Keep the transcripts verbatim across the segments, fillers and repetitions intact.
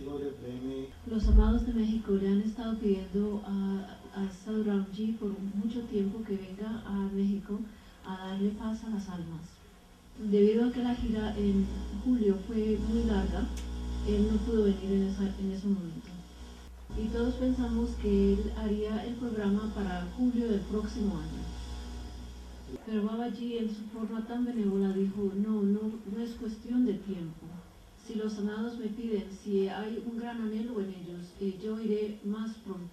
Los amados de México le han estado pidiendo a, a Sadhu Ramji por mucho tiempo que venga a México a darle paz a las almas. Debido a que la gira en julio fue muy larga, él no pudo venir en, esa, en ese momento. Y todos pensamos que él haría el programa para julio del próximo año. Pero Babaji, en su forma tan benévola, dijo, no, no, no es cuestión de tiempo. Si los amados me piden, si hay un gran anhelo en ellos, eh, yo iré más pronto.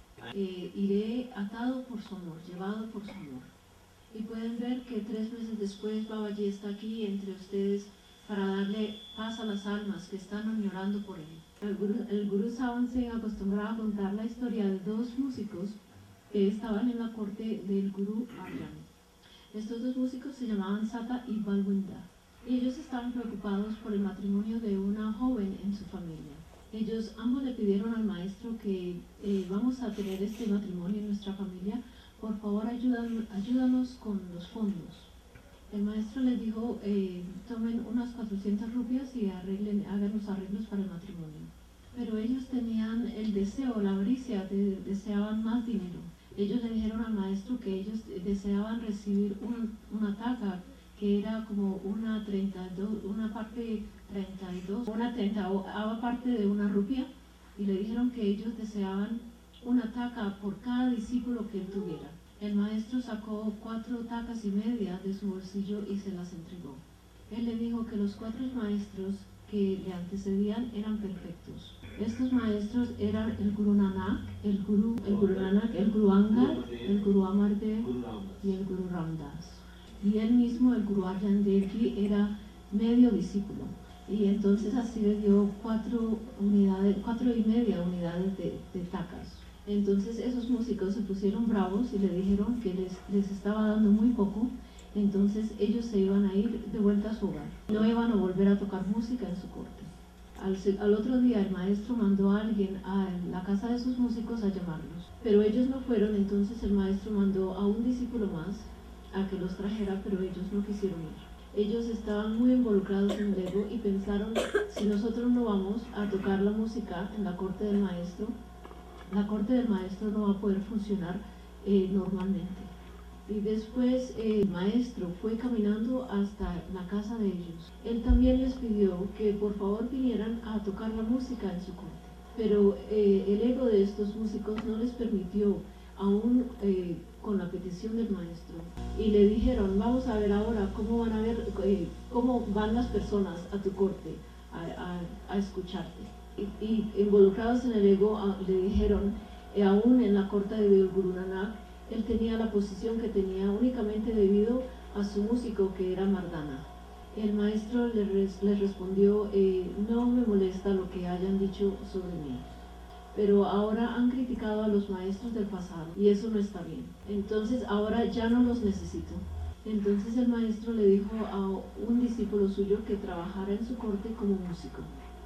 Eh, iré atado por su amor, llevado por su amor. Y pueden ver que tres meses después Babaji está aquí entre ustedes para darle paz a las almas que están llorando por él. El Guru, el Guru Sawan Singh acostumbraba a contar la historia de dos músicos que estaban en la corte del Guru Arjan. Estos dos músicos se llamaban Sata y Balwinda, y ellos estaban preocupados por el matrimonio de una joven en su familia. Ellos ambos le pidieron al maestro que eh, vamos a tener este matrimonio en nuestra familia, por favor ayúdanos, ayúdanos con los fondos. El maestro les dijo, eh, tomen unas cuatrocientas rupias y arreglen, hagan los arreglos para el matrimonio. Pero ellos tenían el deseo, la avaricia, de, deseaban más dinero. Ellos le dijeron al maestro que ellos deseaban recibir un, una taca que era como una treinta y dos, una parte treinta y dos, una treintaava parte de una rupia, y le dijeron que ellos deseaban una taca por cada discípulo que él tuviera. El maestro sacó cuatro tacas y media de su bolsillo y se las entregó. Él le dijo que los cuatro maestros que le antecedían eran perfectos. Estos maestros eran el Guru Nanak, el Guru, el Guru Nanak, el Guru Angad, el Guru Amar Dev y el Guru Ramdas. Y él mismo, el Guru Arjan Dev Ji, era medio discípulo. Y entonces así le dio cuatro unidades, cuatro y media unidades de, de tacas. Entonces esos músicos se pusieron bravos y le dijeron que les, les estaba dando muy poco. Entonces ellos se iban a ir de vuelta a su hogar. No iban a volver a tocar música en su corte. Al, al otro día el maestro mandó a alguien a la casa de sus músicos a llamarlos. Pero ellos no fueron, entonces el maestro mandó a un discípulo más a que los trajera, pero ellos no quisieron ir. Ellos estaban muy involucrados en el ego y pensaron, si nosotros no vamos a tocar la música en la corte del maestro, la corte del maestro no va a poder funcionar eh, normalmente. Y después eh, el maestro fue caminando hasta la casa de ellos. Él también les pidió que por favor vinieran a tocar la música en su corte. Pero eh, el ego de estos músicos no les permitió, aún eh, con la petición del maestro. Y le dijeron, vamos a ver ahora cómo van a ver, eh, cómo van las personas a tu corte a, a, a escucharte. Y, y involucrados en el ego a, le dijeron, eh, aún en la corte del Guru Nanak, él tenía la posición que tenía únicamente debido a su músico que era Mardana. El maestro le res, les respondió, eh, no me molesta lo que hayan dicho sobre mí, pero ahora han criticado a los maestros del pasado y eso no está bien. Entonces ahora ya no los necesito. Entonces el maestro le dijo a un discípulo suyo que trabajara en su corte como músico.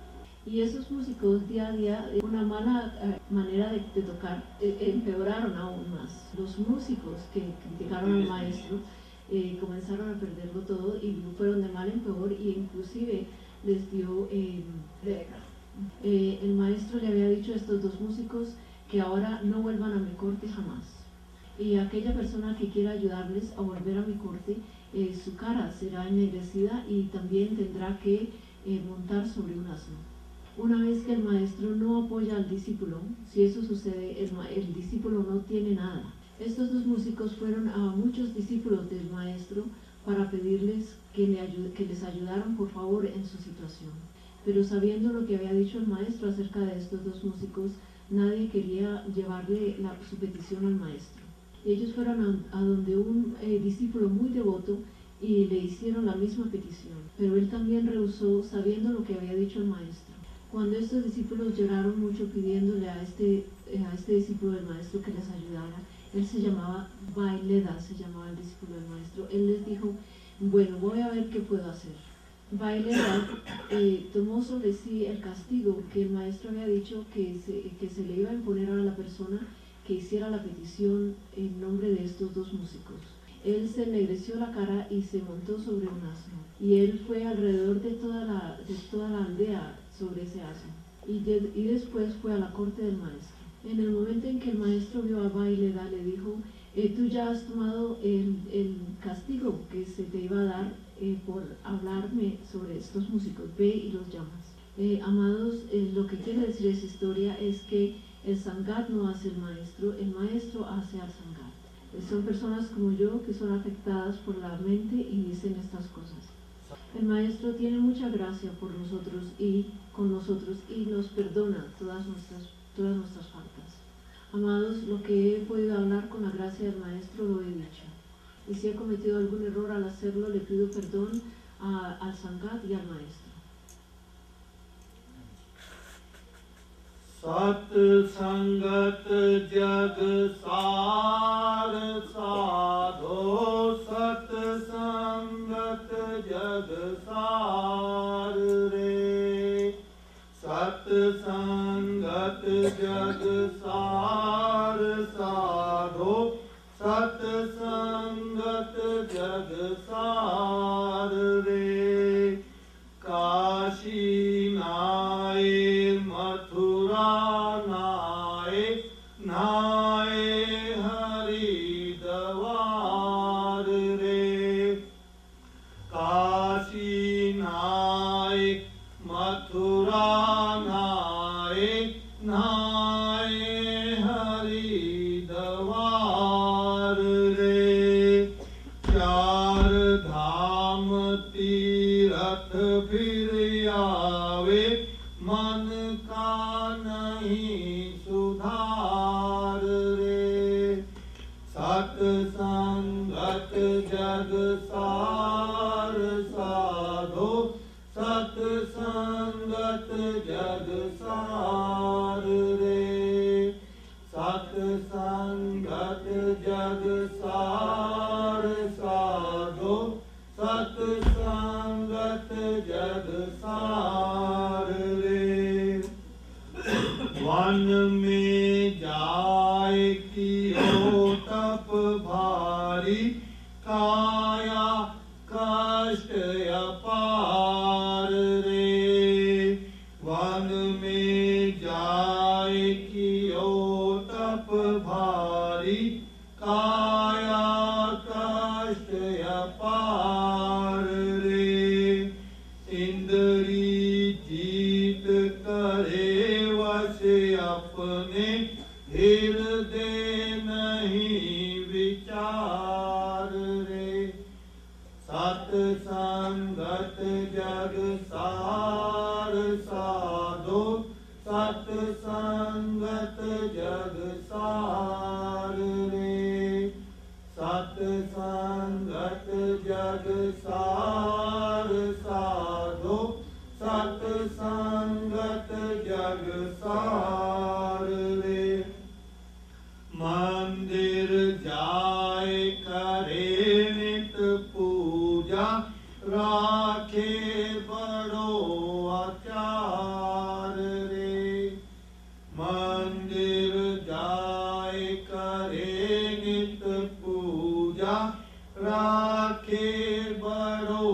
Y esos músicos día a día, de una mala eh, manera de, de tocar, eh, empeoraron aún más. Los músicos que criticaron al maestro eh, comenzaron a perderlo todo y fueron de mal en peor, y inclusive les dio eh, eh, el maestro le había dicho a estos dos músicos que ahora no vuelvan a mi corte jamás. Y aquella persona que quiera ayudarles a volver a mi corte, eh, su cara será ennegrecida y también tendrá que eh, montar sobre un asno. Una vez que el maestro no apoya al discípulo, si eso sucede, el, el discípulo no tiene nada. Estos dos músicos fueron a muchos discípulos del maestro para pedirles que, le ayude, que les ayudaran por favor en su situación. Pero sabiendo lo que había dicho el maestro acerca de estos dos músicos, nadie quería llevarle la, su petición al maestro. Ellos fueron a, a donde un eh, discípulo muy devoto y le hicieron la misma petición, pero él también rehusó sabiendo lo que había dicho el maestro. Cuando estos discípulos lloraron mucho pidiéndole a este, eh, a este discípulo del maestro que les ayudara, él se llamaba Baileda, se llamaba el discípulo del maestro. Él les dijo, bueno, voy a ver qué puedo hacer. Baileda eh, tomó sobre sí el castigo que el maestro había dicho que se, que se le iba a imponer a la persona que hiciera la petición en nombre de estos dos músicos. Él se ennegreció la cara y se montó sobre un asno, y él fue alrededor de toda la, de toda la aldea sobre ese asno. y, de, y después fue a la corte del maestro. En el momento en que el maestro vio a Baileda, le dijo, eh, tú ya has tomado el, el castigo que se te iba a dar eh, por hablarme sobre estos músicos, ve y los llamas. Eh, amados, eh, lo que quiere decir esa historia es que el Sangat no hace el maestro, el maestro hace al Sangat. Eh, son personas como yo que son afectadas por la mente y dicen estas cosas. El maestro tiene mucha gracia por nosotros y con nosotros y nos perdona todas nuestras, todas nuestras faltas. Amados, lo que he podido hablar con la gracia del maestro lo he dicho. Y si he cometido algún error al hacerlo, le pido perdón a, al Sangat y al maestro. Sat Sangat Jag Sar Sadho Sat Sangat Jag Sar Re Sat Sangat Jag Sar Sadho Sat Sangat Jag Sar Re Kashi Nae Mathura Nae Nae Haridwar Re Kashi Nae Mathura Nae Nae Haridwar Re Char Dham Tirath Phir Aave मन का नहीं सुधार रे सत संगत जग सार साधो सत संगत जग सार रे सत संगत जग सार साधो सत संगत जग सार वन में जाए कियो तप भारी काया कष्ट अपार रे वन में जाए कियो तप भारी काया कष्ट अपार रे इंद्री जीत करे अपने हृदय नहीं विचार रे सत संगत जग सार साधो सत संगत जग सार रे सत संगत जग सार साधो सत संगत जग सार रे मंदिर जाए करे नित पूजा राखे बड़ो आचार रे मंदिर जाए करे नित पूजा राखे बड़ो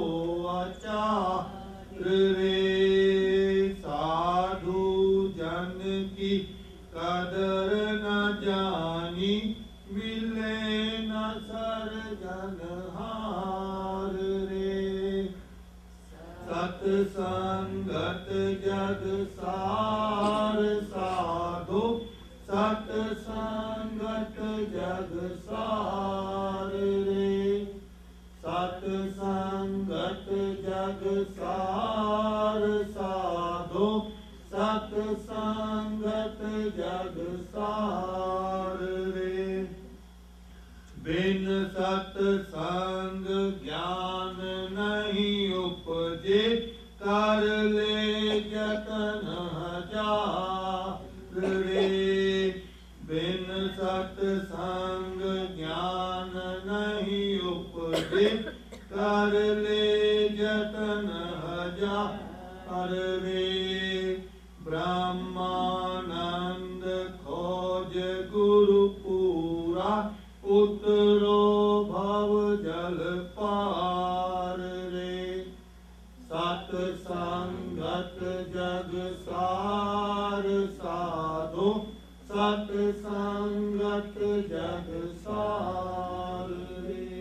आचार रे साधु जन की कदर न जानी मिले न सर जनहार रे सत संगत जग सार साधो सत संगत जग सार रे सत संगत जग सार साधो सत संगत जग सार रे बिन सत संग ज्ञान नहीं उपजे कर ले जतन हजार रे बिन सत संग ज्ञान नहीं उपजे कर ले जतन हजार रे ब्रह्मानंद खोज गुरु पूरा उतरो भव जल पार रे सत संगत जग सा सार साधो सत संगत जग सार रे।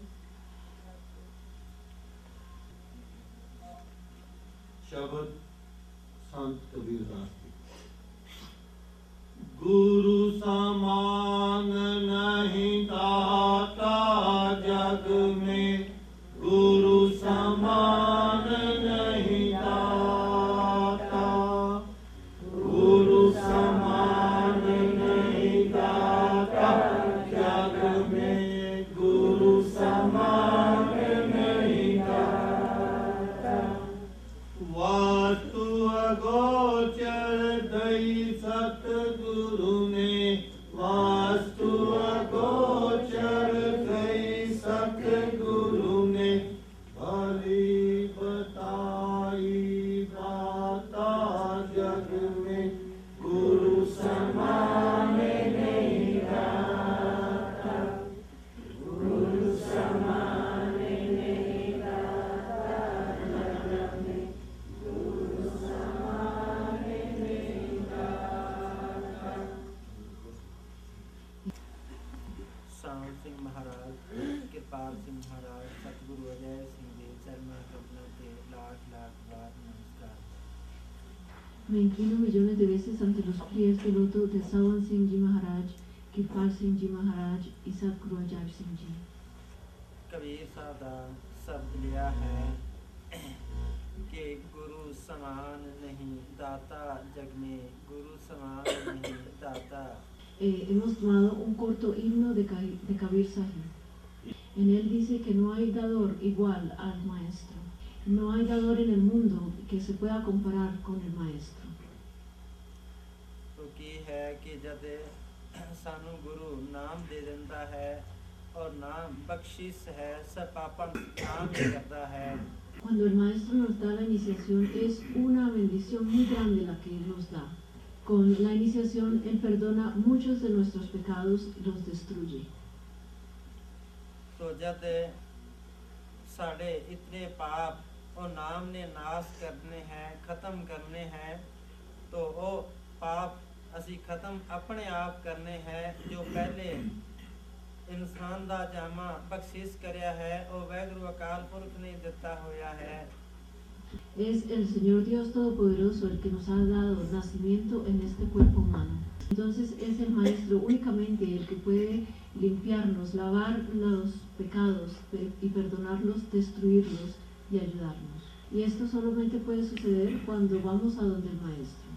शब्द संत कबीरदास जी। गुरु समान नहीं दाता जग में, गुरु समान नहीं दाता, गुरु समान नहीं दाता जग में, गुरु समान नहीं दाता। वास्तु अगोचर दई सतगुरु ने, वास्तु अगोचर दई सतगुरु ने, भली बताई बाता जग में, गुरु समान नहीं दाता, गुरु समान नहीं दाता जग में, गुरु समान नहीं दाता। श्याम सिंह महाराज, कृपाल सिंह महाराज, सतगुरु अजय सिंह जी चरणों कमलों के लाख लाख बार नमस्कार। Me inclino millones de veces ante los pies del loto de Sawan Singh Ji Maharaj, Kirpal Singh Ji Maharaj y Sadguru Ajay Singh Ji। Kabir साहब का शब्द लिया है कि गुरु समान नहीं दाता जग में, गुरु समान नहीं दाता। Eh, hemos tomado un corto himno de, Ka- de Kabir Sahib. En él dice que no hay dador igual al maestro. No hay dador en el mundo que se pueda comparar con el maestro. तो की है कि जब सानू गुरु नाम दे देता है और नाम बख्शिश है, सब पापा नाम ही करता है। Cuando el maestro nos da la iniciación es una bendición muy grande la que él nos da. Con la iniciación él perdona muchos de nuestros pecados y los destruye. तो जब साढ़े इतने पाप और नाम ने नाश करने हैं, खत्म करने हैं, तो वो पाप असी खत्म अपने आप करने हैं जो पहले इंसान दा जामा बख्शिश करया है और वैगुरु अकाल पुरख ने दिता होया है। Es el Señor Dios Todopoderoso el que nos ha dado nacimiento en este cuerpo humano. Entonces es el Maestro únicamente el que puede limpiarnos, lavar los pecados y perdonarlos, destruirlos y ayudarnos. Y esto solamente puede suceder cuando vamos a donde el Maestro.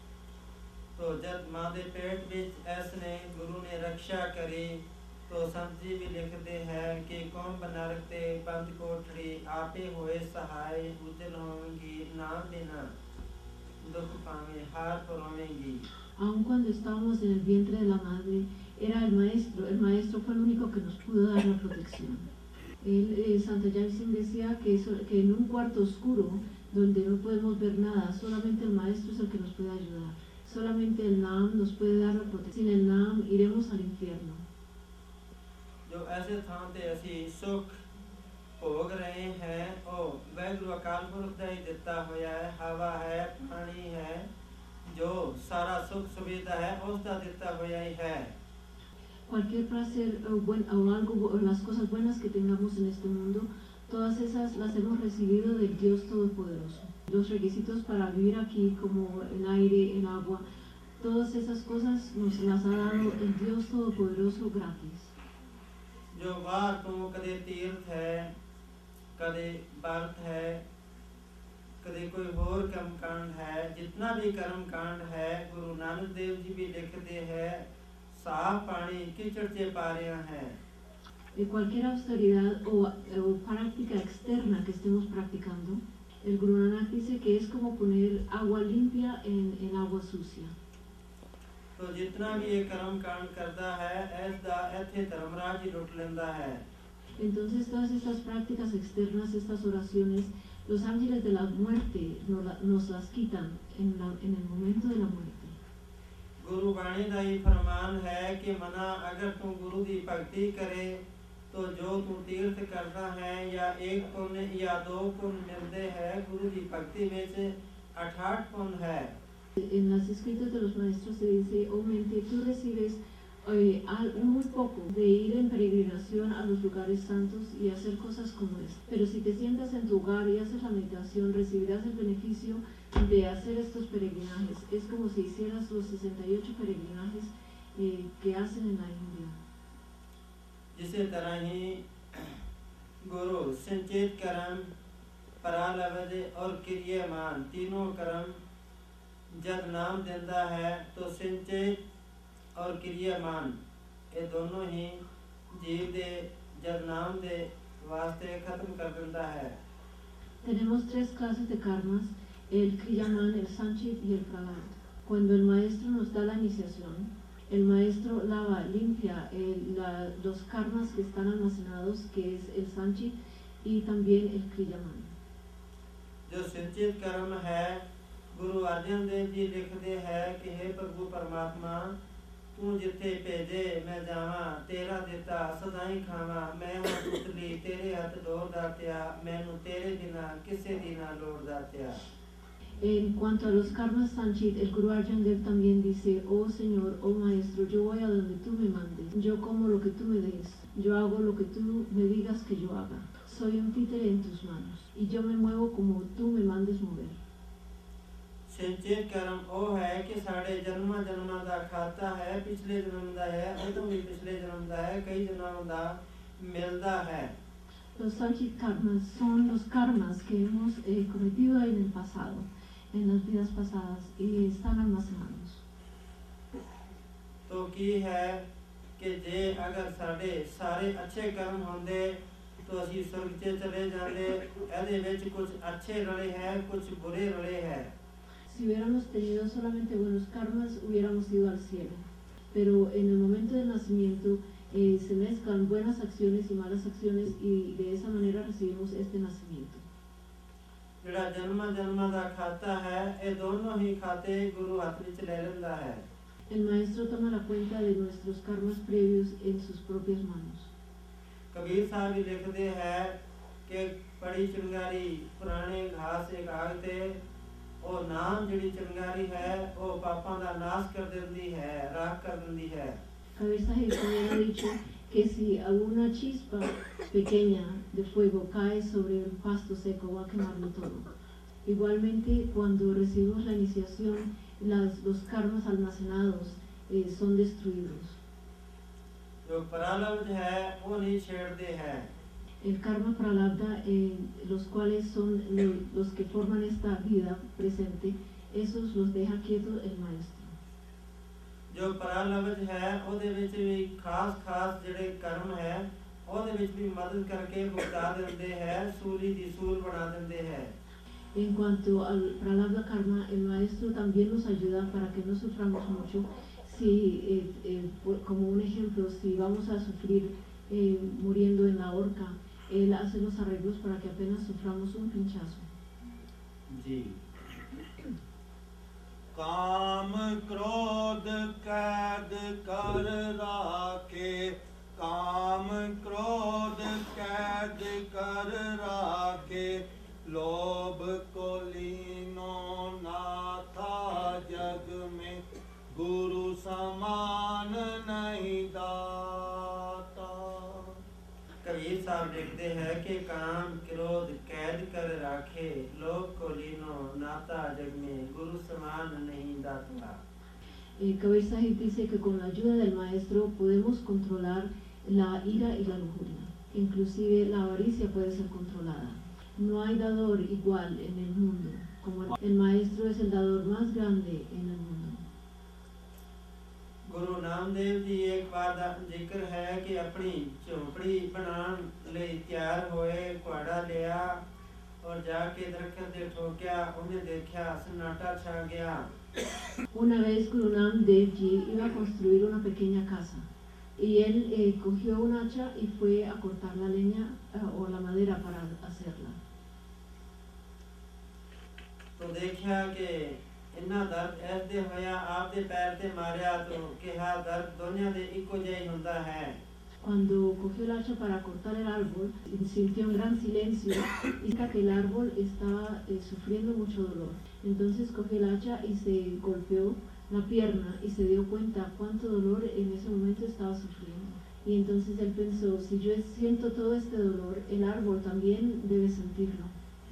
तो जब माँ दे पेट विच ऐसने गुरु ने रक्षा करी, तो संत जी भी लिखते हैं कि कौम बना रखते बंद कोठड़ी, आपे होए सहाय उजल होंगी, नाम बिना दुख पावे हार परोवेंगी। Aun cuando estábamos en el vientre de la madre, era el Maestro. El Maestro fue el único que nos pudo dar la protección. Él, eh, Santa Ajay Singh decía que, eso, que en un cuarto oscuro, donde no podemos ver nada, solamente el Maestro es el que nos puede ayudar. Solamente el Naam nos puede dar la protección. Sin el Naam iremos al infierno. जो ऐसे थां ते असी सुख भोग रहे हैं और वैगुरु अकाल पुरख दा ही दिता होया है, हवा है, पानी है, जो सारा सुख सुविधा है उसका दिता होया ही है। Cualquier placer o, buen, o algo, o las cosas buenas que tengamos en este mundo, todas esas las hemos recibido del Dios Todopoderoso. Los requisitos para vivir aquí, como el aire, el agua, todas esas cosas nos las ha dado el Dios Todopoderoso gratis. जो बाहर तो कदे तीर्थ है, कदे व्रत है, कदे कोई होर कर्म कांड है, जितना भी कर्म कांड है गुरु नानक देव जी भी लिखते हैं साफ पानी कीचड़ से पारिया है। De cualquier austeridad o, o práctica externa que estemos practicando, el Guru Nanak dice que es como poner agua limpia en, en agua sucia. तो जितना भी ये कर्म कांड करता है ऐसा ऐथे धर्मराज ही लुट लेंदा है। Entonces todas estas prácticas externas, estas oraciones, los ángeles de la muerte nos, la, nos las quitan en, la, en el momento de la muerte. गुरु वाणी दा ही फरमान है कि मना अगर तू गुरु दी भक्ति करे तो जो तू तीर्थ करता है या एक पुण्य या दो पुण्य मिलते हैं, गुरु दी भक्ति में से अठाठ पुण्य है En las escritas de los maestros se dice, oh mente, tú recibes eh, muy poco de ir en peregrinación a los lugares santos y hacer cosas como esta. Pero si te sientas en tu hogar y haces la meditación, recibirás el beneficio de hacer estos peregrinajes. Es como si hicieras los sesenta y ocho peregrinajes eh, que hacen en la India. जिसे तरह ही गुरु संचेत कर्म परालब्ध और क्रियामान तीनों कर्म जब नाम देता है तो संचेत और क्रियामान ये दोनों ही जीव दे जब नाम दे वास्ते खत्म कर देता है. Tenemos tres clases de karmas, el kriyaman, el sanchit y el pralabdha. Cuando el maestro nos da la iniciación, el maestro lava, limpia el, la, los karmas que están almacenados, que es el sanchit y también el kriyaman. जो संचित कर्म है गुरु अर्जन देव जी लिखते हैं कि हे प्रभु परमात्मा तू जिथे भेजे मैं जावा तेरा दिता सदाई खावा मैं हां पुतली तेरे हाथ डोर दात्या मैनू तेरे बिना किसे दी ना लोड़ दात्या. En cuanto a los karmas sanchit, el Guru Arjan Dev también dice, oh Señor, oh Maestro, yo voy a donde tú me mandes, yo como lo que tú me des, yo hago lo que tú me digas que yo haga, soy un títere en tus manos, y yo me muevo como tú me mandes mover. संचित कर्म वो है कि साढ़े जन्मा जन्मा दा खाता है पिछले जन्म दा है उतो भी पिछले जन्म दा है कई जन्म दा मिलदा है. Los sanchit karmas son los karmas que hemos eh, cometido en el pasado, en las vidas pasadas, y están almacenados. तो की है कि जे अगर साढ़े सारे अच्छे कर्म होंदे तो असी स्वर्ग च चले जांदे एदे विच कुछ अच्छे रले हैं कुछ बुरे रले हैं. Si hubiéramos tenido solamente buenos karmas, hubiéramos ido al cielo. Pero en el momento del nacimiento eh, se mezclan buenas acciones y malas acciones y de esa manera recibimos este nacimiento. ਜਿਹੜਾ ਜਨਮਾਂ ਜਨਮਾਂ ਦਾ ਖਾਤਾ ਹੈ ਇਹ ਦੋਨੋਂ ਹੀ ਖਾਤੇ ਗੁਰੂ ਹੱਥ ਵਿੱਚ ਲੈ ਲੈਂਦਾ ਹੈ. El maestro toma la cuenta de nuestros karmas previos en sus propias manos. Kabir ਸਾਹਿਬ ਵੀ ਲਿਖਦੇ ਹੈ ਕਿ ਬੜੀ ਚਿੰਗਾਰੀ ਪੁਰਾਣੇ ਘਾਸ ਇੱਕ ਆਗ ਤੇ ਉਹ ਨਾਮ ਜਿਹੜੀ ਚਿੰਗਾਰੀ ਹੈ ਉਹ ਪਾਪਾਂ ਦਾ ਨਾਸ਼ ਕਰ ਦਿੰਦੀ ਹੈ ਰਾਖ ਕਰ ਦਿੰਦੀ ਹੈ. Kabir Sahib también ha dicho que si alguna chispa pequeña de fuego cae sobre el pasto seco va a quemarlo todo. Igualmente, cuando recibimos la iniciación, las, los karmas almacenados eh, son destruidos. जो प्रारब्ध है वो नहीं छेड़ते हैं. El karma pralabdha, eh, los cuales son lo, los que forman esta vida presente, esos los deja quietos el maestro. जो प्रारब्ध है ਉਹਦੇ ਵਿੱਚ ਵੀ ਖਾਸ ਖਾਸ ਜਿਹੜੇ ਕਰਮ ਹੈ ਉਹਦੇ ਵਿੱਚ ਵੀ ਮਦਦ ਕਰਕੇ ਭੁਗਤਾ ਦਿੰਦੇ ਹੈ ਸੂਲੀ ਦੀ ਸੂਲ ਬਣਾ ਦਿੰਦੇ ਹੈ. En cuanto al pralabdha karma, el maestro también nos ayuda para que no suframos mucho. Si, eh, eh, como un ejemplo, si vamos a sufrir eh, muriendo en la horca, él hace los arreglos para que apenas suframos un pinchazo. जी. काम क्रोध कैद कर राखे काम क्रोध कैद कर राखे लोभ को लीनो ना था जग में गुरु समान नहीं दाता. कबीर साहब लिखते हैं कि काम क्रोध कैद कर राखे लोभ को लीनो नाता जग में गुरु समान नहीं दाता. Eh, Kabir Sahib dice que con la ayuda del maestro podemos controlar la ira y la lujuria. Inclusive la avaricia puede ser controlada. No hay dador igual en el mundo, como el, el maestro es el dador más grande en el mundo. गुरु नामदेव जी एक बार का जिक्र है कि अपनी झोपड़ी बनाने ਲਈ ਤਿਆਰ ਹੋਏ ਘੋੜਾ ਲਿਆ और जाके दरख्त दे ठोकिया उन्हें देखा सन्नाटा छा गया. Una vez Guru Nanak Dev Ji iba a construir una pequeña casa y él eh, cogió un hacha y fue a cortar la leña eh, o la madera para hacerla. तो देखा कि इन्ना दर्द ऐसे होया आपदे पैर ते मारिया तो कहा दर्द दुनिया दे इको जिहा ही हुंदा है. Cuando cogió el hacha para cortar el árbol, sintió un gran silencio y que el árbol estaba eh, sufriendo mucho dolor. Entonces cogió el hacha y se golpeó la pierna y se dio cuenta cuánto dolor en ese momento estaba sufriendo. Y entonces él pensó, si yo siento todo este dolor, el árbol también debe sentirlo.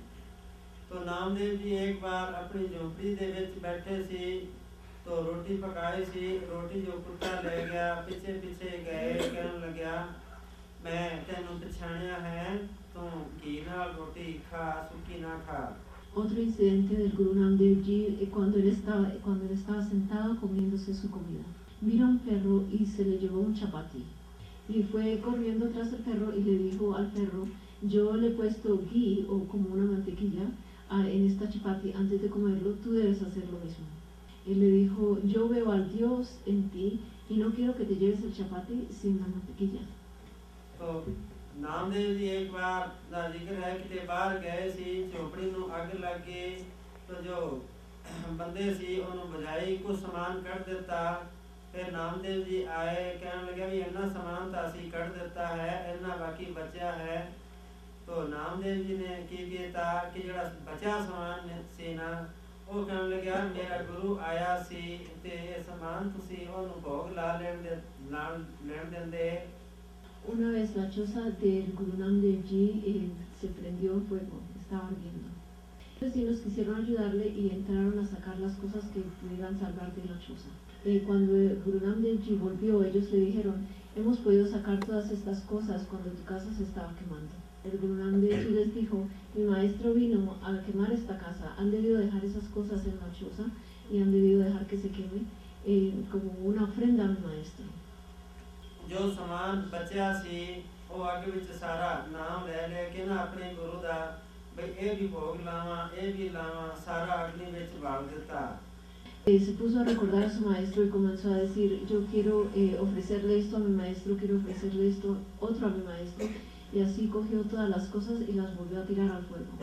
तो नामदेव जी एक बार अपनी झोपड़ी दे विच बैठे सी तो रोटी पकाई सी रोटी जो कुत्ता ले गया पीछे पीछे गए कहन लग्या मैं तेनू पछाणिया है तू घी नाल रोटी खा सुकी ना खा. Otro incidente del Guru Nanak Dev Ji cuando él estaba cuando él estaba sentado comiéndose su comida. Vino un perro y se le llevó un chapati. Y fue corriendo tras el perro y le dijo al perro, yo le he puesto ghee o como una mantequilla en esta chapati antes de comerlo, tú debes hacer lo mismo. Él le dijo, yo veo al Dios en ti y no quiero que te lleves el chapati sin la mantequilla. तो नामदेव जी एक बार दा जिक्र है कि बाहर गए सी झोपड़ी नू अग लग गई तो जो बंदे सी उन्होंने बजाई कुछ सामान कट दिता. फिर नामदेव जी आए कहने लगे भी इन्ना सामान तो असी कट दिता है इन्ना बाकी बचा है. तो नामदेव जी ने की किया कि जड़ा बचा सामान सी ना वो कहने लगे मेरा गुरु आया सी ते सामान तुसी ओनू भोग ला लेन दे नाल लेन देंदे. Una vez la choza del Guru Nanak Dev Ji eh, se prendió fuego, estaba ardiendo. Los vecinos quisieron ayudarle y entraron a sacar las cosas que pudieran salvar de la choza. Eh, cuando el Guru Nanak Dev Ji volvió, ellos le dijeron, hemos podido sacar todas estas cosas cuando tu casa se estaba quemando. El Guru Nanak Dev Ji les dijo, mi maestro vino a quemar esta casa, han debido dejar esas cosas en la choza y han debido dejar que se queme eh, como una ofrenda a mi maestro. जो समान बचा सी वो आगे विच सारा नाम ले ले के ना अपने गुरु दा भाई ए भी भोग लावा ए भी लावा सारा अग्नि विच बाल देता. Eh, se puso a recordar a su maestro y comenzó a decir, yo quiero eh, ofrecerle esto a mi maestro, quiero ofrecerle esto otro a mi maestro, y así cogió todas las cosas y las volvió a tirar al fuego.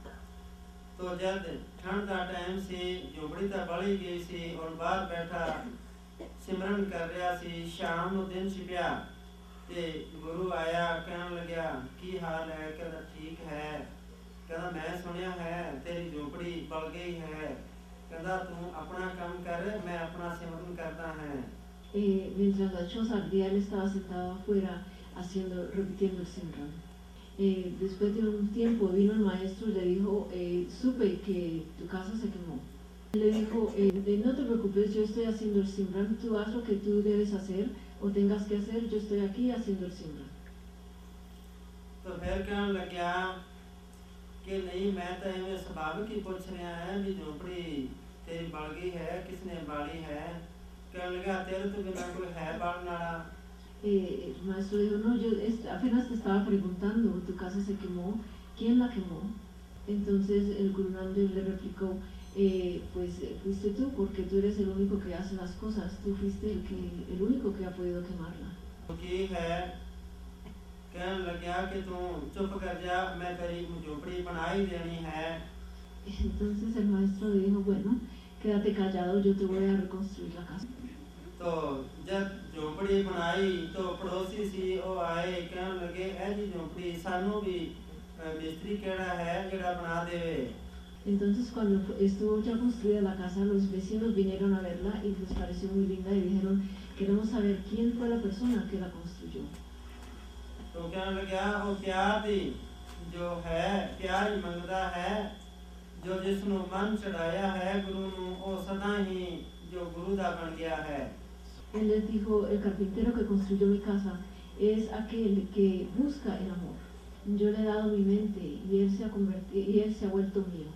तो जब ठंड का टाइम सी झोपड़ी ता बड़ी गई सी और बाहर बैठा सिमरन कर रहा सी. शाम नु दिन छिपया ते गुरु आया कहन लग्या की हाल है. कहता ठीक है. कहता मैं सुनिया है तेरी झोपड़ी बल गई है. कहता तू अपना काम कर मैं अपना सिमरन करता है. Eh, mientras la choza ardía, él estaba sentado afuera haciendo, repitiendo el Simran. Eh, después de un tiempo vino el maestro y le dijo, eh, supe que tu casa se quemó. Le dijo, eh, no te preocupes, yo estoy haciendo el Simran, tú haz lo que tú debes hacer o tengas que hacer, yo estoy aquí haciendo el Simran. तो फिर कहने लग्या कि नहीं मैं तो इन्हें स्वाभाविक ही पूछ रहा है भी झोपड़ी तेरी बल गई है किसने बाली है. कहने लगा तेरे तो बिना कोई है बालने वाला. Eh, el maestro dijo, no, yo es, apenas te estaba preguntando, tu casa se quemó, ¿quién la quemó? Entonces el Guru Nanak Dev le replicó, eh, pues fuiste tú porque tú eres el único que hace las cosas, tú fuiste el, que, el único que ha podido quemarla. की है कहने लग्या कि तू चुप कर जा मैं तेरी झोपड़ी बनाई देनी है. Entonces el maestro le dijo, bueno, quédate callado, yo te voy a reconstruir la casa. तो जब झोपड़ी बनाई तो पड़ोसी सी वो आए कहने लगे ऐ जी झोपड़ी सानू भी मिस्त्री केड़ा है जेड़ा बना देवे. Entonces cuando estuvo ya construida la casa, los vecinos vinieron a verla y les pareció muy linda y dijeron, queremos saber quién fue la persona que la construyó. तो कहने लगा वो प्यार दी जो है प्यार ही मंगदा है जो जिसनु मन चढ़ाया है गुरु नु वो सदा ही जो गुरु दा बन गया है. Él les dijo, el carpintero que construyó mi casa es aquel que busca el amor. Yo le he dado mi mente y él se ha convertido y él se ha vuelto mío.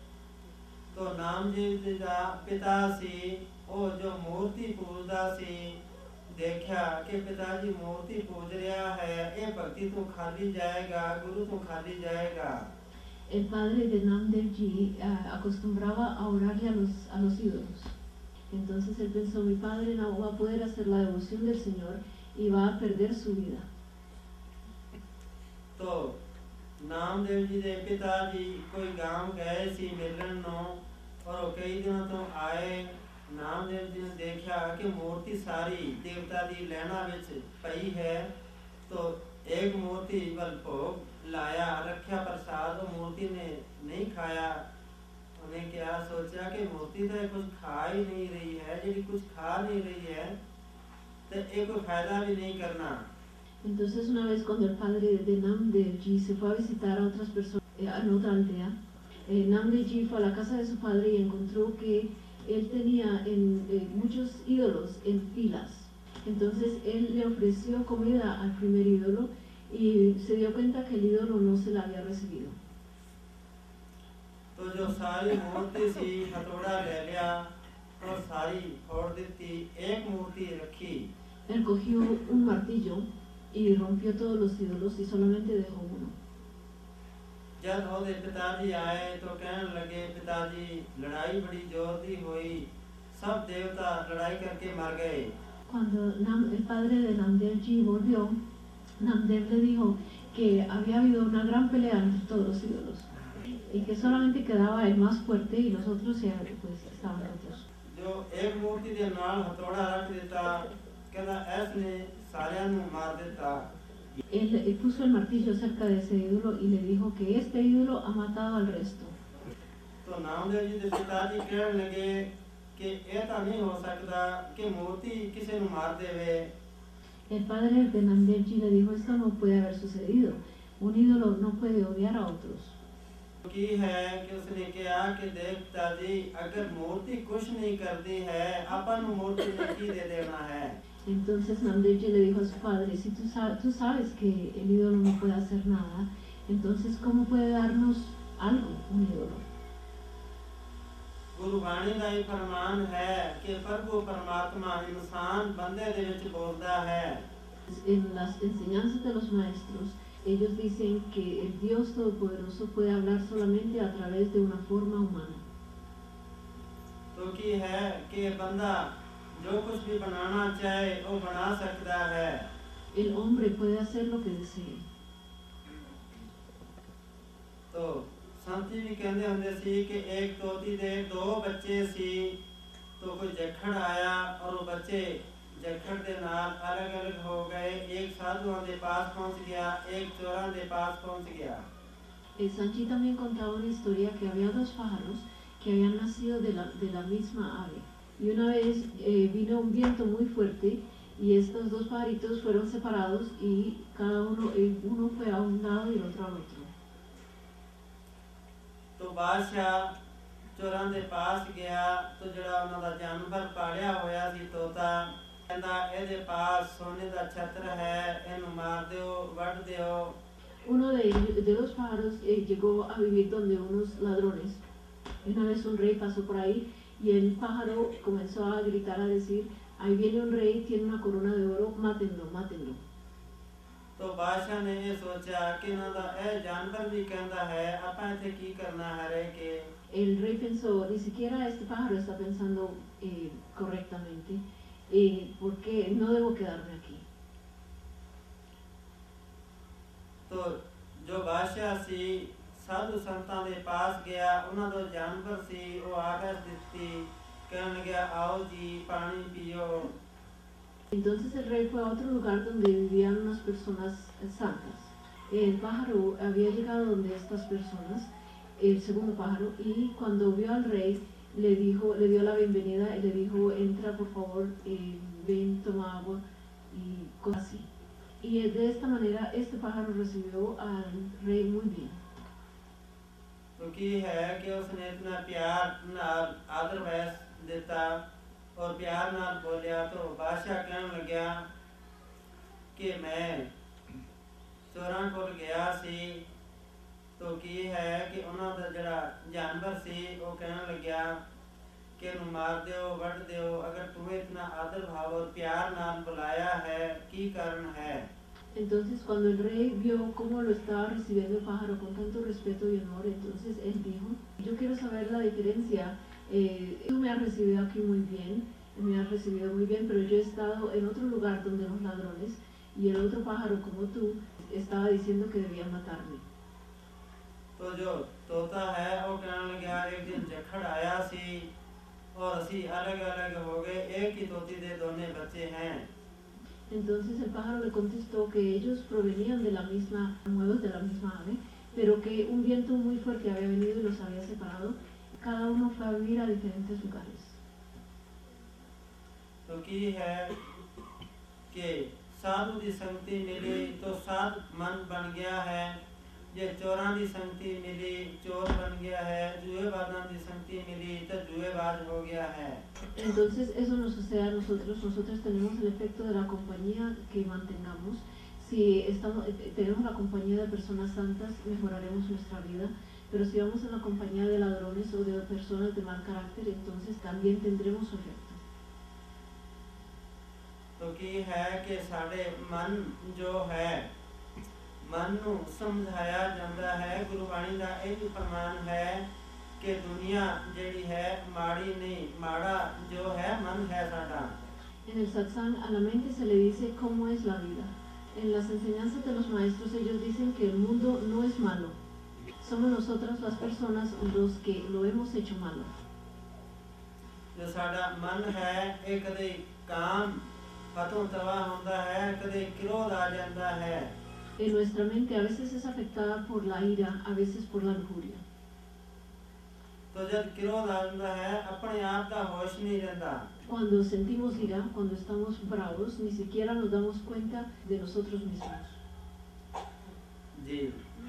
तो नामदेव जी दा पिता सी वो जो मूर्ति पूजदा सी देखा कि पिताजी मूर्ति पूज रहा है ये भक्ति तो खाली जाएगा गुरु तो खाली जाएगा. El padre de Namdev Ji uh, acostumbraba a orarle a los, a los ídolos. Entonces él pensó, mi padre no va a poder hacer la devoción del Señor y va a perder su vida. तो नामदेव जी के पिताजी कोई गांव गए सी मिलन नो और कई दिनों तो आए. नामदेव जी ने देखा कि मूर्ति सारी देवता दी लैना विच पई है तो एक मूर्ति वल भोग लाया रखा प्रसाद वो मूर्ति ने नहीं खाया ਉਹਨੇ ਕਿਹਾ ਸੋਚਿਆ ਕਿ ਮੂਰਤੀ ਤਾਂ ਕੁਝ ਖਾ ਹੀ ਨਹੀਂ ਰਹੀ ਹੈ, ਜਿਹੜੀ ਕੁਝ ਖਾ ਨਹੀਂ ਰਹੀ ਹੈ ਤੇ ਇਹ ਕੋਈ ਫਾਇਦਾ ਵੀ ਨਹੀਂ ਕਰਨਾ। Entonces una vez cuando el padre de Namdev Ji se fue a visitar a otras personas eh, en otra aldea, eh, Namdev Ji fue a la casa de su padre y encontró que él tenía en, eh, muchos ídolos en pilas. Entonces él le ofreció comida al primer ídolo y se dio cuenta que el ídolo no se la había recibido. तो जो सारी मूर्ति सी हथौड़ा ले लिया और सारी फोड़ दी, एक मूर्ति रखी। Él cogió un martillo y rompió todos los ídolos y solamente dejó uno. जब ਉਹਦੇ पिताजी आए तो कहने लगे पिताजी लड़ाई बड़ी जोर दी हुई, सब देवता लड़ाई करके मर गए। Cuando Nam, el padre de Namdev Ji volvió, Namdev le dijo que había habido una gran pelea entre todos los ídolos y que solamente quedaba el más fuerte y los otros ya pues estaban rotos. जो एक मूर्ति दे नाल हथौड़ा रख देता, कहता ऐसने सारियां नु मार देता। Él, él puso el martillo cerca de ese ídolo y le dijo que este ídolo ha matado al resto. तो नामदेव जी दे पिताजी कहने लगे कि ऐसा नहीं हो सकता कि मूर्ति किसी नु मार देवे। El padre de Namdev Ji le dijo esto no puede haber sucedido. Un ídolo no puede odiar a otros. की है कि उसने कहा कि देख पिताजी अगर मूर्ति कुछ नहीं करती है, अपन मूर्ति ने की दे देना है। Entonces Namdev Ji le dijo a su padre, si tú sabes, tú sabes que el ídolo no puede hacer nada, entonces ¿cómo puede darnos algo, un ídolo? Gurbani ਦਾ ਇਹ ਫਰਮਾਨ ਹੈ ਕਿ ਪ੍ਰਭੂ ਪਰਮਾਤਮਾ ਇਨਸਾਨ ਬੰਦੇ ਦੇ ਵਿੱਚ ਬੋਲਦਾ ਹੈ। En las enseñanzas de los maestros, ellos dicen que el Dios Todopoderoso puede hablar solamente a través de una forma humana. तो की है कि बंदा जो कुछ भी बनाना चाहे वो बना सकता है। El hombre puede hacer lo que desee. तो संत जी भी कहते ਹੁੰਦੇ ਸੀ कि एक तोती दे दो बच्चे सी, तो कोई जखड़ आया और वो बच्चे जखड़ के नाल अलग अलग हो गए, एक साधुओं के पास पहुंच गया, एक चोरों के पास पहुंच गया। El Sanchi también contaba una historia que había dos pájaros que habían nacido de la, de la misma ave. Y una vez eh, vino un viento muy fuerte y estos dos pajaritos fueron separados y cada uno, eh, uno fue a un lado y el otro al otro. तो बादशाह चोरों के पास गया तो जड़ा उन्हां दा जानवर पालिया होया सी तोता, कहंदा ਇਹਦੇ पास सोने दा छत्र है, ਇਹਨੂੰ मार दियो, वड दियो। Uno de, ellos, de los pájaros eh, llegó a vivir donde unos ladrones. Y una vez un rey pasó por ahí y el pájaro comenzó a gritar, a decir, ahí viene un rey, tiene una corona de oro, mátenlo, mátenlo. तो बादशाह ने ये सोचा कि ना दा ए जानवर भी कहता है ਆਪਾਂ ਇੱਥੇ ਕੀ ਕਰਨਾ ਹੈ ਰਹਿ ਕੇ। El rey pensó, ni siquiera este pájaro está pensando eh, correctamente, eh, ¿por qué no debo quedarme aquí? तो जो बादशाह सी साधु संतां दे पास गया, ਉਹਨਾਂ ਦਾ ਜਾਨਵਰ ਸੀ ਉਹ ਆਗਿਆ ਦਿੱਤੀ, ਕਹਿਣ ਲੱਗਿਆ आओ जी पानी पियो। Entonces el rey fue a otro lugar donde vivían unas personas santas. El pájaro había llegado donde estas personas, el segundo pájaro, y cuando vio al rey le dijo, le dio la bienvenida y le dijo, entra por favor, eh, ven, toma agua y cosas así. Y de esta manera este pájaro recibió al rey muy bien. तो की है कि उसने इतना प्यार नाल आदर वैस देता और प्यार नाल बोलिया, तो बादशाह कहने लग्या कि मैं चोरां कोल गया सी, तो की है कि उन्हां दा जड़ा जानवर सी वो कहने लग्या कि इहनूं मार दियो, वड दियो, अगर तू इतना आदर भाव और प्यार नाल बुलाया है की कारण है। Entonces cuando el rey vio cómo lo estaba recibiendo el pájaro con tanto respeto y honor, entonces él dijo, yo quiero saber la diferencia, eh, tú me has recibido aquí muy bien, me has recibido muy bien, pero yo he estado en otro lugar donde los ladrones y el otro pájaro como tú estaba diciendo que debían matarme. तो जो तोता है वो कहने लगा एक दिन जखड़ आया सी और असी अलग अलग हो गए, एक ही तोती दे दोने बच्चे हैं। Entonces el pájaro le contestó que ellos provenían de la misma, huevos de la misma ave, pero que un viento muy fuerte había venido y los había separado cada uno fue a vivir a diferentes lugares. तो की है कि साधु की संगति मिली तो साध मन बन गया है, जे चोरां की संगति मिली चोर बन गया है, जुएबाजां की संगति मिली तो जुएबाज हो गया है। Entonces eso nos sucede a nosotros. Nosotros tenemos el efecto de la compañía que mantengamos. Si estamos, tenemos la compañía de personas santas, mejoraremos nuestra vida. Pero si vamos en la compañía de ladrones o de personas de mal carácter, entonces también tendremos su efecto. तो की है कि साढ़े मन जो है मन नू समझाया जाता है। गुरबाणी का यही फरमान है कि दुनिया जेड़ी है माड़ी नहीं, माड़ा जो है मन है साडा। En el satsang a la mente se le dice cómo es la vida. En las enseñanzas de los maestros ellos dicen que el mundo no es malo. Somos nosotras las personas los que lo hemos hecho malo. जो साडा मन है एक कदे काम फतों तवा होता है, कदे क्रोध आ जाता है। En nuestra mente a veces es afectada por la ira, a veces por la lujuria. तो जब क्रोध आ जाता है अपने आप का होश नहीं रहता। Cuando sentimos ira, cuando estamos bravos, ni siquiera nos damos cuenta de nosotros mismos. जी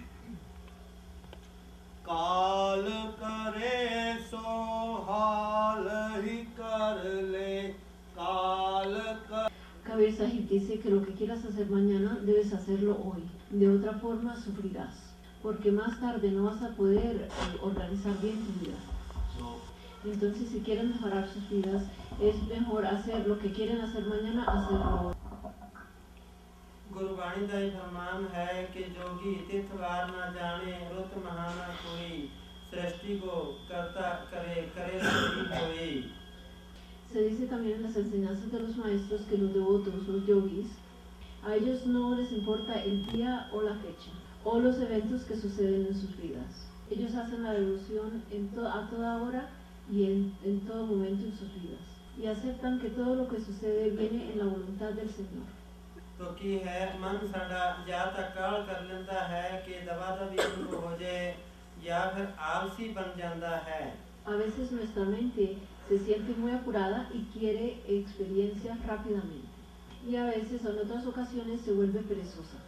काल करे सो हाल ही कर ले, काल कर Kabir Sahib dice que lo que quieras hacer mañana debes hacerlo hoy. De otra forma sufrirás, porque más tarde no vas a poder eh, organizar bien tu vida. Entonces, si quieren mejorar sus vidas, es mejor hacer lo que quieren hacer mañana, hacerlo hoy. Gurbani का ही फरमान है कि जोगी तीर्थवार न जाने रुत महाना कोई, सृष्टि को करता करे करे सृष्टि कोई। Se dice también en las enseñanzas de los maestros que los devotos, los yogis, a ellos no les importa el día o la fecha, o los eventos que suceden en sus vidas. Ellos hacen la devoción en to a toda hora y en, en todo momento en sus vidas, y aceptan que todo lo que sucede viene en la voluntad del Señor. तो की है मन साडा या तो काल कर लेता है कि दबा दबी शुरू हो जाए या फिर आलसी बन जाता है। A veces nuestra mente se siente muy apurada y quiere experiencias rápidamente, y a veces en otras ocasiones se vuelve perezosa.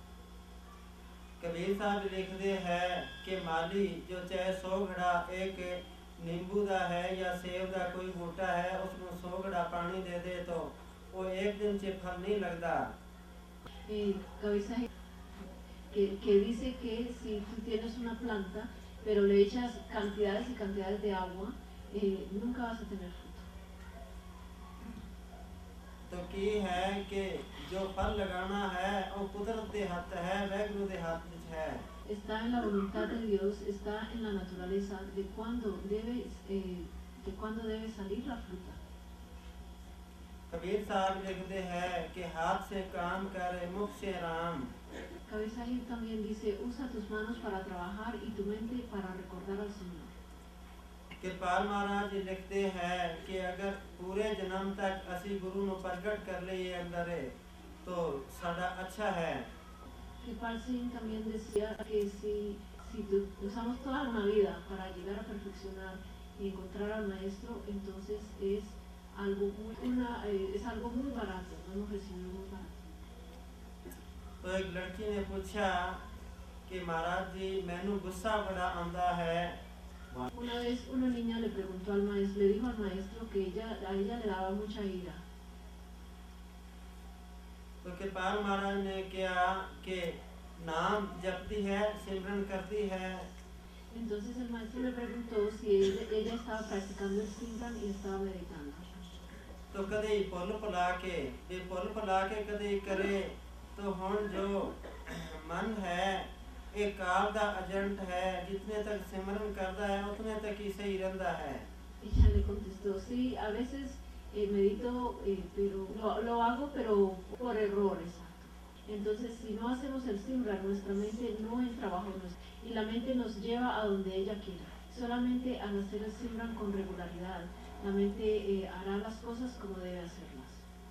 Kabir साहब लिखते हैं कि माली जो चाहे सौ घड़ा एक नींबू दा है या सेब दा कोई बूटा है उसको सौ घड़ा पानी दे दे तो वो एक दिन से फल नहीं लगता। Eh, Kabir Sahib, que, que dice que si tú tienes una planta, pero le echas cantidades y cantidades de agua, eh, nunca vas a tener fruto. तो की है कि जो फल लगाना है वो कुदरत के हाथ है, वैगुरु के हाथ में है। Está en la voluntad de Dios, está en la naturaleza de cuándo debe, eh, de cuándo debe salir la fruta. Kabir साहब लिखते हैं कि हाथ से काम करे मुख से Ram. Kabir Sahib también dice, usa tus manos para trabajar y tu mente para recordar al Señor. कृपाल महाराज जी लिखते हैं कि अगर पूरे जन्म तक असी गुरु नु प्रगट कर लिए अंदर तो साडा अच्छा है। Kripal Singh también decía que si, si tu- usamos toda una vida para llegar a perfeccionar y encontrar al Maestro, entonces es algo muy, una, eh, es algo muy barato, no hemos recibido muy barato. तो एक लड़की ने पूछा कि महाराज जी मैनू गुस्सा बड़ा आंदा है। Una vez una niña le preguntó al maestro, le dijo al maestro que ella, a ella le daba mucha ira. तो कृपाल महाराज ने कहा कि नाम जपती है, सिमरन करती है। Entonces el maestro le preguntó si ella, ella estaba practicando el Simran y estaba meditando. तो कदे पुल पुला के ये पुल पुला के कदे करे तो हुण जो मन है एक काल दा एजेंट है, जितने तक सिमरन करता है उतने तक ही सही रहता है। Ella le contestó, sí, a veces eh, medito, eh, pero lo, lo hago pero por error, exacto. Entonces, si no hacemos el Simran, nuestra mente no entra bajo nuestra, y la mente nos lleva a donde ella quiera. Solamente al hacer el Simran con regularidad, la mente eh, hará las cosas como debe hacerlas.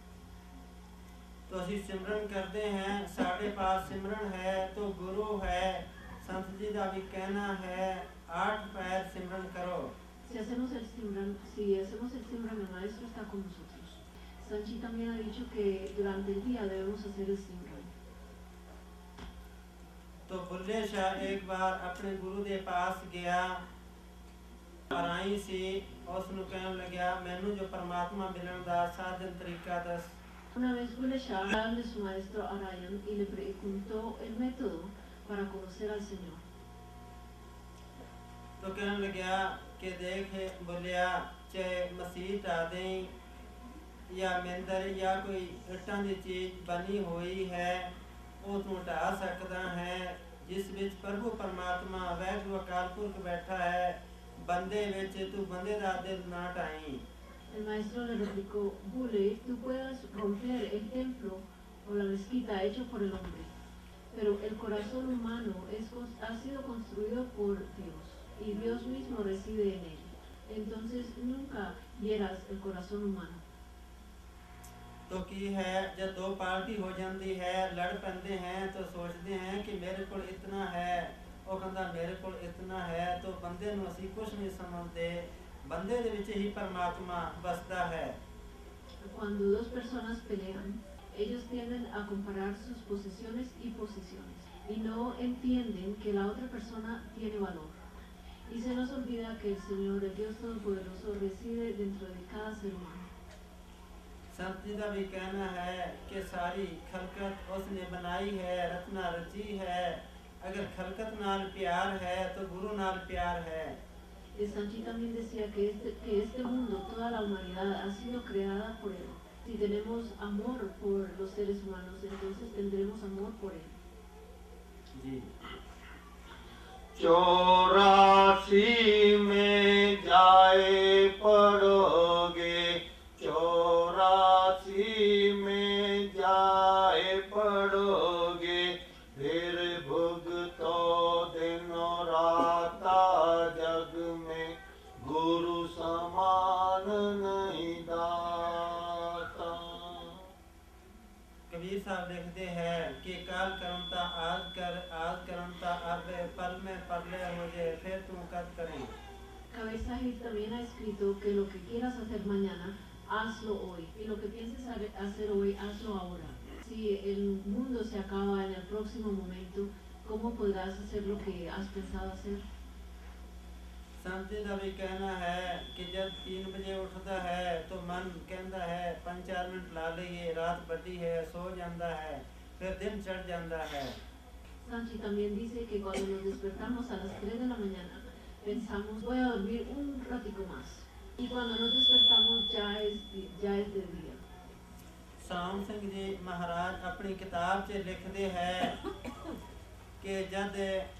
तो असी सिमरन करते हैं, साढ़े पास सिमरन है तो गुरु है, संत जी का भी कहना है आठ पैर सिमरन करो। Si hacemos el Simran, si hacemos el Simran, el maestro está con nosotros. Sanchi también ha dicho que durante el día debemos hacer el Simran. तो बुल्ले शाह एक बार अपने गुरु के पास गया ਆਈ ਸੀ ਉਸ ਨੂੰ ਕਹਿਣ ਲੱਗਿਆ ਮੈਨੂੰ ਜੋ ਪਰਮਾਤਮਾ ਮਿਲਣ ਦਾ ਸਾਧਨ ਤਰੀਕਾ ਦੱਸ। Una vez Bulle Shah habló de su maestro Arayan y le preguntó el método para conocer al Señor. तो कहने लगा कि देख बोलिया चाहे मसीह ढा दें या मंदिर या कोई ईटां दी चीज बनी हुई है वो तू ढा सकता है जिस विच प्रभु परमात्मा वैगुरु अकाल पुरख बैठा है बंदे विच तू बंदे दा दिल ना ढाई। El maestro le replicó, Bulle, tú puedes romper el templo o la mezquita hecho por el hombre, pero el corazón humano es, ha sido construido por Dios y Dios mismo reside en él. Entonces nunca hieras el corazón humano. तो की है जब दो पार्टी हो जाती है लड़ पैंदे हैं तो सोचते हैं कि मेरे को इतना है ਉਹ ਕਹਿੰਦਾ ਮੇਰੇ ਕੋਲ ਇਤਨਾ ਹੈ तो ਬੰਦੇ ਨੂੰ ਅਸੀਂ ਕੁਝ ਨਹੀਂ ਸਮਝਦੇ ਬੰਦੇ ਦੇ ਵਿੱਚ ਹੀ ਪਰਮਾਤਮਾ ਵਸਦਾ ਹੈ। Cuando dos personas pelean, ellos tienden a comparar sus posesiones y posiciones y no entienden que la otra persona tiene valor. Y se nos olvida que el Señor, el Dios Todopoderoso, reside dentro de cada ser humano. संत जी का भी कहना है कि सारी खलकत उसने बनाई है रचना रची है अगर खलकत नाल प्यार है तो गुरु नाल प्यार है। El Sanchi también decía que este, que este mundo, toda la humanidad ha sido creada por él. Si tenemos amor por los seres humanos, entonces tendremos amor por él. जी चौरासी में जाए पड़ोगे चौरासी में जाए पड़ोगे फिर भुगतो दिनों राता जग में गुरु समान नहीं दाता। कबीर साहब लिखते हैं कि काल कर्मता आज कर आज कर्मता अब पल में परले हो जाए फिर तू कब करें। Kabir Sahib también ha escrito que lo que quieras hacer mañana, hazlo hoy, y lo que pienses hacer hoy, hazlo ahora. Si el mundo se acaba en el próximo momento, ¿cómo podrás hacer lo que has pensado hacer? संत का भी कहना है कि जब तीन बजे उठता है तो मन कहता है पाँच चार मिनट ला लीए रात बड़ी है सो जाता है फिर दिन चढ़ जाता है। Sanchi también dice que cuando nos despertamos a las tres de la mañana pensamos voy a dormir un ratico más y cuando nos despertamos ya es ya es de día। साम सिंह जी महाराज अपनी किताब च लिखते हैं कि जब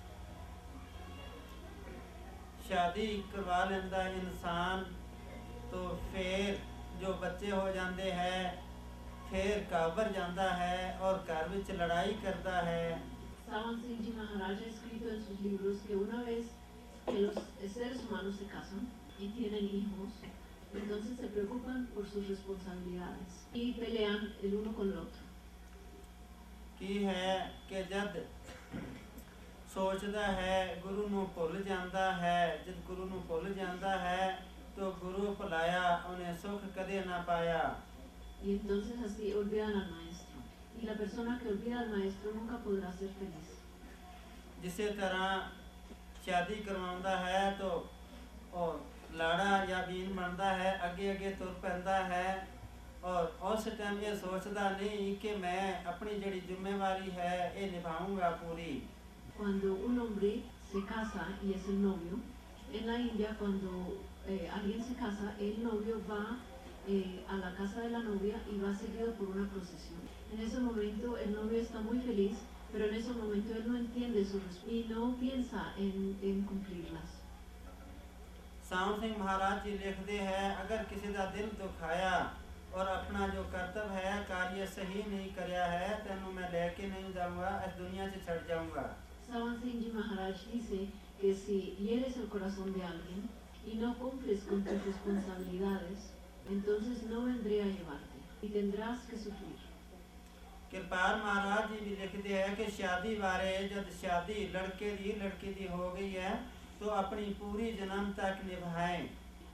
शादी करवा लेंदा इंसान तो फिर जो बच्चे हो जाते हैं फिर काबर जाता है और घर विच लड़ाई करता है। Sawan Singh Ji Maharaj ha escrito en sus libros que una vez que los seres humanos se casan y tienen hijos, entonces se preocupan por sus responsabilidades y pelean el uno con el otro। की है कि जब सोचता है गुरु नूं भुल जाता है जब गुरु नूं भुल जाता है तो गुरु भुलाया उन्हें सुख कदे ना पाया। Y entonces así olvidan al maestro y la persona que olvida al maestro nunca podrá ser feliz। जिसे तरह शादी करवाता है तो और लाड़ा या बीन बनता है अगे अगे तुर पैंदा है और उस टाइम ये सोचता नहीं कि मैं अपनी जड़ी जिम्मेवारी है ये निभाऊंगा पूरी। Cuando un hombre se casa y es el novio, en la India cuando eh, alguien se casa, el novio va eh, a la casa de la novia y va seguido por una procesión. En ese momento el novio está muy feliz, pero en ese momento él no entiende sus respuestas y no piensa en, en cumplirlas। साम सिंह महाराज जी लिखते हैं अगर किसी का दिल दुखाया और अपना जो कर्तव्य है कार्य सही नहीं कराया है तेनू मैं लेके नहीं जाऊंगा इस दुनिया से छड़ जाऊंगा। Sawan Singh Ji Maharaj dice que si hieres el corazón de alguien y no cumples con tus responsabilidades, entonces no vendré a llevarte y tendrás que sufrir। कृपाल महाराज जी भी लिखते हैं कि शादी बारे जब शादी लड़के दी लड़की दी हो गई है तो अपनी पूरी जन्म तक निभाएं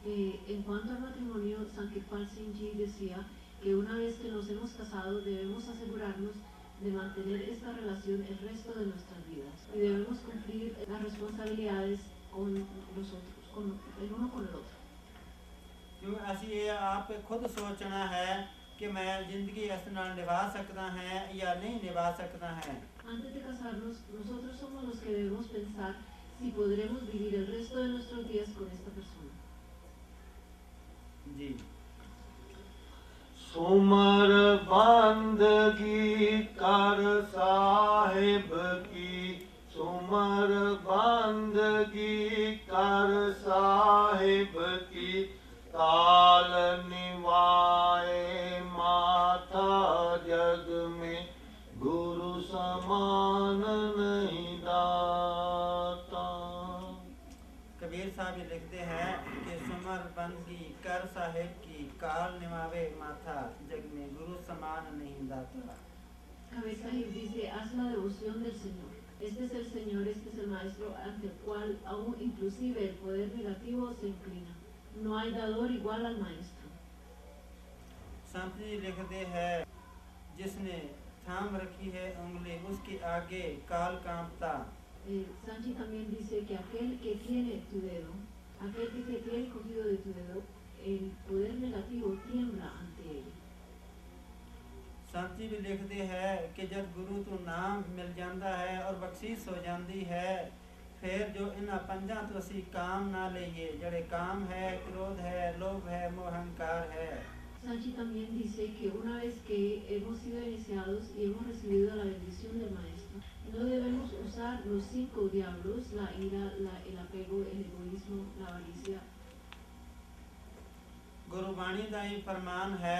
Eh, en cuanto al matrimonio, Sankirpal Singh Ji decía que una vez que nos hemos casado debemos asegurarnos de mantener esta relación el resto de nuestras vidas y debemos cumplir las responsabilidades con los otros, con el uno con el otro. क्यों ਅਸੀਂ ਇਹ ਆਪ ਖੁਦ ਸੋਚਣਾ ਹੈ ਕਿ ਮੈਂ ਜ਼ਿੰਦਗੀ ਇਸ ਨਾਲ ਨਿਭਾ ਸਕਦਾ ਹੈ ਜਾਂ ਨਹੀਂ ਨਿਭਾ ਸਕਦਾ ਹੈ। Antes de casarnos, nosotros somos los que debemos pensar si podremos vivir el resto de nuestros días con esta persona. जी। सुमर बंदगी कर साहिब की, सुमर बंदगी कर साहिब की, काल निवाए माथा जग में, गुरु समान नहीं दाता। कबीर साहब ये लिखते हैं कि सुमर बंदगी कर साहिब की, काल निभावे माथा जग में, गुरु समान नहीं दाता। Kabir Sahib dice, haz la devoción del Señor. Este es el Señor, este es el Maestro ante el cual aún inclusive el poder negativo se inclina. No hay dador igual al Maestro. संत जी लिखते हैं जिसने थाम रखी है उंगली उसके आगे काल कांपता। Eh, Sanchi también dice que aquel que tiene tu dedo, aquel que te tiene cogido de tu dedo, el poder negativo tiembla ante él. संत जी भी लिखते हैं कि जब गुरु तो नाम मिल जाता है और बख्शीश हो जाती है, फिर जो इन्हां पंजां तो असी काम ना लईए, जड़े काम है, क्रोध है, लोभ है, मोह अहंकार है। Sanchi también dice que una vez que hemos sido iniciados y hemos recibido la bendición del Maestro, no debemos usar los cinco diablos, la ira, la, el apego, el egoísmo, la avaricia. Gurbani दा ही फरमान है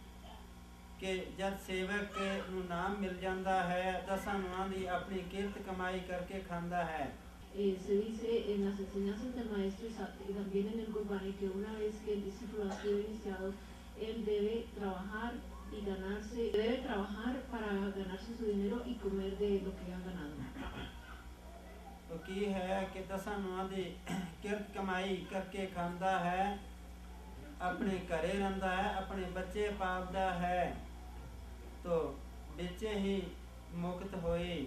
कि जब सेवक नूं नाम मिल जाता है दसां नुआं दी अपनी किरत कमाई करके खांदा है। Eh, se dice en las enseñanzas del Maestro y también en el Gurbani que una vez que el discípulo ha sido iniciado, él debe trabajar y ganarse, debe trabajar para ganarse su dinero y comer de lo que ha ganado. तो की है कि दसां नुआं दी किरत कमाई करके खांदा है, अपने घरे रहिंदा है, अपने बच्चे पालदा है, तो बिचे ही मुक्त होए।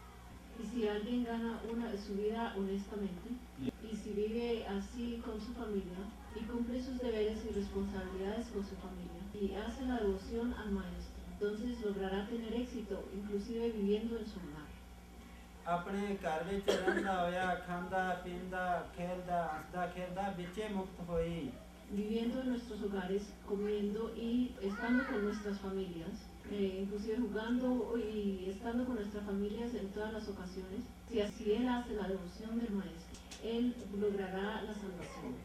Y si alguien gana una, su vida honestamente, y si vive así con su familia, y cumple sus deberes y responsabilidades con su familia, y hace la devoción al Maestro, entonces logrará tener éxito, inclusive viviendo en su hogar. अपने घर विच रहिंदा होया खांदा पींदा खेलदा हसदा खेलदा बिचे मुक्त होई। Viviendo en nuestros hogares, comiendo y estando con nuestras familias, eh, inclusive jugando y estando con nuestras familias en todas las ocasiones, si así él hace la devoción del Maestro, él logrará la salvación.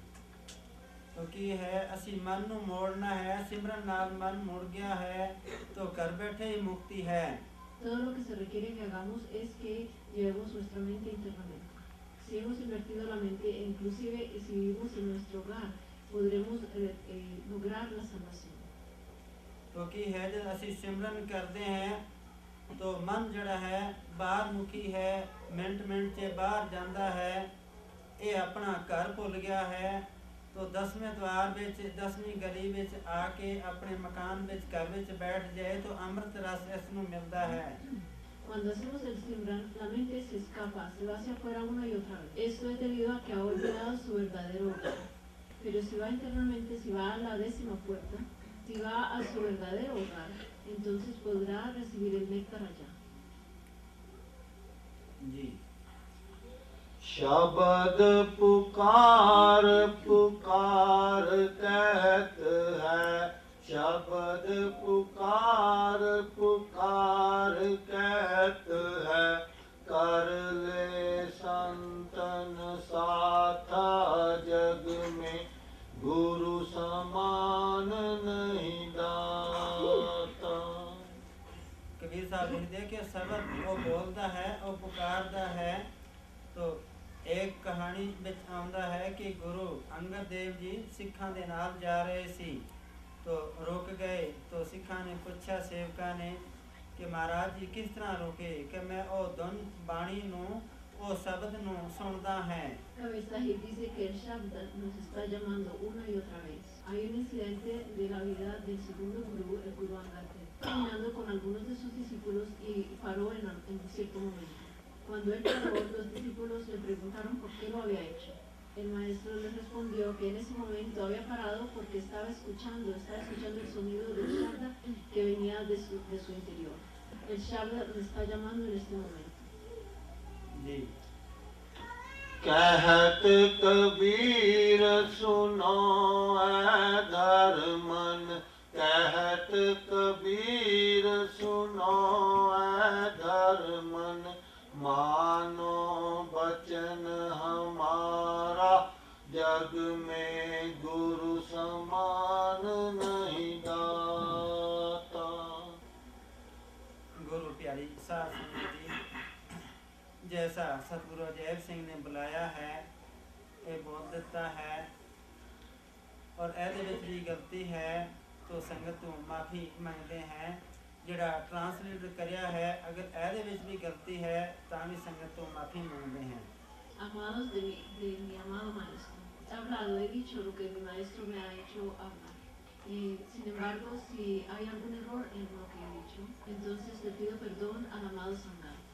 तो की है असी मन नूं मोड़ना है, सिमरन नाल मन मुड़ गया है तो घर बैठे ही मुक्ति है। Todo lo que se requiere que hagamos es que llevemos nuestra mente internamente. Si hemos invertido la mente, e inclusive si vivimos en nuestro hogar, podremos eh, eh, lograr la salvación. तो की है जब असी सिमरन करते हैं तो मन जड़ा है बाहर मुखी है, मिनट मिनट से बाहर जाता है, ये अपना घर भुल गया है, तो दसवें द्वार विच दसवीं गली विच आके अपने मकान विच घर विच बैठ जाए तो अमृत रस इसनूं मिलता है। Cuando hacemos el Simran, la mente se escapa, se va hacia afuera una y otra vez. Esto es debido a que ha olvidado su verdadero hogar. Pero si va internamente, si va a la décima puerta, si va a su verdadero hogar, entonces podrá recibir el néctar allá. जी। शब्द पुकार पुकार कहत है, शब्द पुकार पुकार कहत है, कर ले संतन साथा जग में, गुरु समान नहीं दाता। कबीर साहब लिखते कि शब्द वो बोलता है और पुकारता है। तो एक कहानी विच आउंदा है कि गुरु अंगद देव जी सिखां दे नाल जा रहे सी तो रुक गए, तो सिखां ने पूछा सेवका ने कि महाराज जी किस तरह रुके, कि मैं ओ धुन बाणी नूं ਉਹ ਸ਼ਬਦ ਨੂੰ ਸੁਣਦਾ ਹੈ। Kabir Sahib dice que el Shabda nos está llamando una y otra vez. Hay un incidente de la vida del segundo gurú, el Guru Angad, caminando con algunos de sus discípulos y paró en, en cierto momento. Cuando él paró, los discípulos le preguntaron por qué lo había hecho. El maestro les respondió que en ese momento había parado porque estaba escuchando, estaba escuchando el sonido del Shabda que venía de su, de su interior. El Shabda le está llamando en este momento. जी कहत कबीर सुनो ऐ धर्मन, कहत कबीर सुनो ऐ धर्मन, मानो बचन हमारा, जग में गुरु समान नहीं दाता। गुरु प्यारी साध संगत जी, जैसा सतगुरु अजैब सिंह ने बुलाया है, ये बोल दिता है और ਇਹਦੇ ਵਿੱਚ ਵੀ ਗਲਤੀ ਹੈ तो संगत ਤੋਂ माफ़ी ਮੰਗਦੇ हैं। ਜਿਹੜਾ ट्रांसलेट करिया है, अगर ਇਹਦੇ ਵਿੱਚ भी गलती है ਤਾਂ भी संगत ਤੋਂ माफ़ी ਮੰਗਦੇ हैं। Amados de mi, de mi amado maestro, he hablado, he dicho lo que mi maestro me ha hecho hablar. Y sin embargo, si hay algún error en lo que he dicho, entonces le pido perdón al amado Sangha.